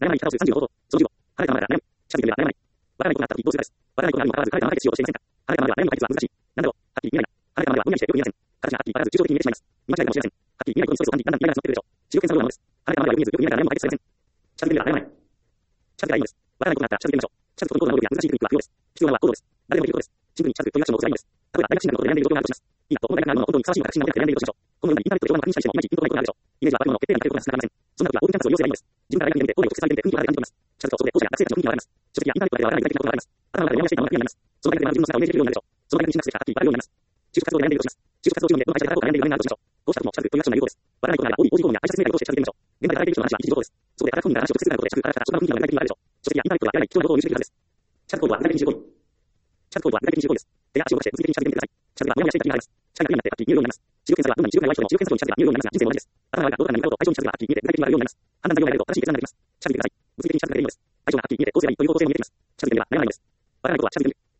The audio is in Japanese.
悩まない北直数35と、その15、晴れたままだ悩む。近づいてみれば悩まない。わからないことがあったとき、どうするかです。わからないことがあるにもかかわず、晴れたままで決しようとしていませんか。晴れたままでは悩むの解決は難しい。なんだろう、はっきり見えないな。晴れたままではぼんやりしてよく見えません。形がはっきりわからず抽象的に見えてしまいます。見間違いかもしれません。はっきり見えないことのストレスを感じ、だんだん見えなくなってくるでしょう。視力検査のようなものです。晴れたままではよく見えず、よく見えないから悩むのも解決されません。近づいてみれば悩まない。近づけばいいのです。わからないことがあったら近づいてみましょう。近づくことに高度な能力や難しいテクニックは不要です。必要なのは行動です。誰でもできることです。シンプルに近づくというアクションを起こせばいいのです。例えば、大学進学のことで悩んでいる状況があるとします。いいなと、この大学があるのは本当にふさわしいのか、確信が持てなくて悩んでいるとしましょう。このようにインターネットで情報の確認したりしても、いまいちピンとこないことがあるでしょう。イメージは若者の決定打に頼ることが少なくありません。そんな時はオープンキャンパスを利用すればいいのです。自分から大学に出て、オーディを直接されて雰囲気を肌で感じています。近づくとそこで講師や学生たちの雰囲気がわかります。書籍やインターネットでわからない具体的なことがあります。頭の中でモヤモヤしていたものがクリアになります。その大学で学ぶ自分の姿をイメージできるようになるでしょう。その大学に進学すればはっきりわかるようになります。就職活動で悩んでいるとします。就職活動中のネットの会社で働こうと悩んでいる場面があるとしましょう。こうした時も近づくというアクションが有効です。わからないことがあれば、OD、OG 講義や会社説明会を通して近づいてみましょう。現場で働いている人の話は一時情報です。そこで働く本人が話を直接することで近づくから職場の雰囲気が具体的にわかるでしょう。書籍やインターネットではやらない貴重なことを入手できるはずです。近づくことは具体的に15位。近づくことは具体的に15位です。手や足を動かして物理的に近づいてみてください。近づくはモヤモヤしていた時にあります。視界がクリアになってはっきり見えるようになります。視力検査ではどんなに視力が弱い人でも視力検査に近づけば見えるようになりますが、人生も同じです。頭の中がどうか何かと相性に近づけばはっきり見えて具体的にわかるようになります。判断材料が得られると正しい決断ができます。近づいてください。物理的に近づけばいいのです。相性がはっきり見えて構成がいいという方向性も見えてきます。近づいてみれば悩まないのです。わからないことは近づいてみる。